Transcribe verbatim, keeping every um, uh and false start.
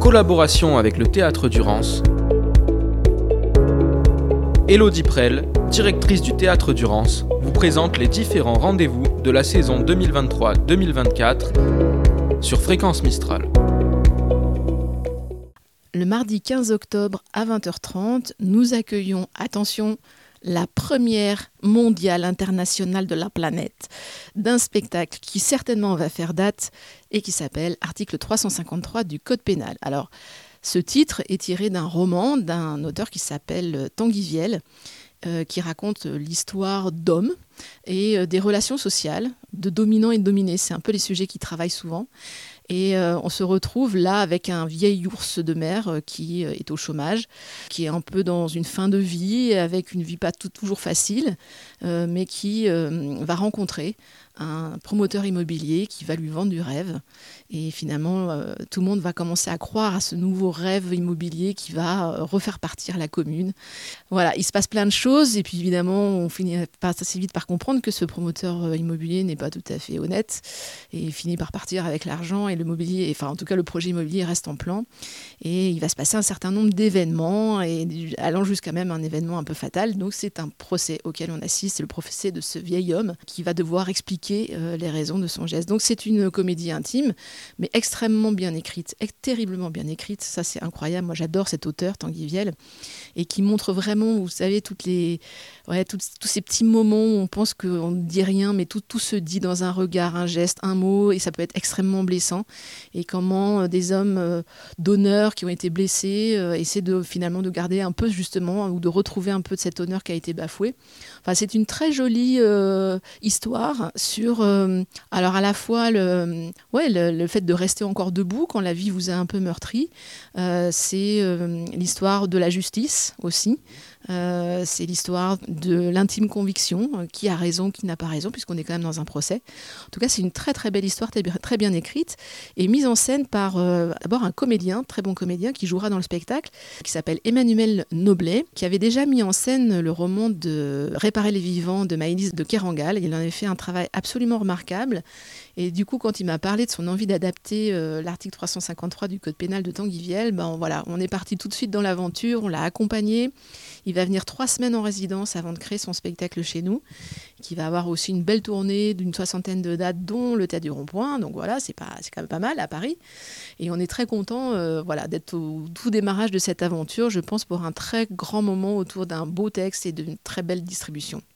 collaboration avec le Théâtre du Rance, Élodie Prel, directrice du Théâtre du Rance, vous présente les différents rendez-vous de la saison deux mille vingt-trois deux mille vingt-quatre sur Fréquence Mistral. Le mardi quinze octobre à vingt heures trente, nous accueillons, attention, la première mondiale internationale de la planète d'un spectacle qui certainement va faire date et qui s'appelle Article trois cent cinquante-trois du Code pénal. Alors, ce titre est tiré d'un roman d'un auteur qui s'appelle Tanguy Viel, euh, qui raconte l'histoire d'hommes et euh, des relations sociales, de dominants et de dominés. C'est un peu les sujets qu'il travaille souvent. Et euh, on se retrouve là avec un vieil ours de mer euh, qui euh, est au chômage, qui est un peu dans une fin de vie, avec une vie pas tout, toujours facile, euh, mais qui euh, va rencontrer un promoteur immobilier qui va lui vendre du rêve. Et finalement, euh, tout le monde va commencer à croire à ce nouveau rêve immobilier qui va euh, refaire partir la commune. Voilà, il se passe plein de choses. Et puis évidemment, on finit par, assez vite par comprendre que ce promoteur euh, immobilier n'est pas tout à fait honnête. Et il finit par partir avec l'argent et le mobilier. Enfin, en tout cas, le projet immobilier reste en plan. Et il va se passer un certain nombre d'événements, et allant jusqu'à même un événement un peu fatal. Donc c'est un procès auquel on assiste. C'est le procès de ce vieil homme qui va devoir expliquer les raisons de son geste. Donc c'est une comédie intime, mais extrêmement bien écrite, terriblement bien écrite. Ça, c'est incroyable. Moi, j'adore cet auteur, Tanguy Viel, et qui montre vraiment, vous savez, toutes les, ouais, toutes, tous ces petits moments où on pense qu'on ne dit rien, mais tout, tout se dit dans un regard, un geste, un mot, et ça peut être extrêmement blessant. Et comment euh, des hommes euh, d'honneur qui ont été blessés euh, essaient de, finalement de garder un peu, justement, ou de retrouver un peu de cet honneur qui a été bafoué. Enfin, c'est une très jolie euh, histoire sur, euh, alors à la fois le, ouais, le, le fait de rester encore debout quand la vie vous a un peu meurtri. Euh, c'est euh, l'histoire de la justice aussi. Euh, c'est l'histoire de l'intime conviction, euh, qui a raison, qui n'a pas raison, puisqu'on est quand même dans un procès. En tout cas, c'est une très très belle histoire, très, très bien écrite, et mise en scène par euh, d'abord un comédien, très bon comédien, qui jouera dans le spectacle, qui s'appelle Emmanuel Noblet, qui avait déjà mis en scène le roman de Réparer les vivants de Maëlys de Kerangal. Il en avait fait un travail absolument remarquable. Et du coup, quand il m'a parlé de son envie d'adapter euh, l'article trois cent cinquante-trois du Code pénal de Tanguy Viel, ben, voilà, on est parti tout de suite dans l'aventure, on l'a accompagné. Il va venir trois semaines en résidence avant de créer son spectacle chez nous, qui va avoir aussi une belle tournée d'une soixantaine de dates, dont le Théâtre du Rond-Point. Donc voilà, c'est, pas, c'est quand même pas mal à Paris. Et on est très content euh, voilà, d'être au tout démarrage de cette aventure, je pense, pour un très grand moment autour d'un beau texte et d'une très belle distribution.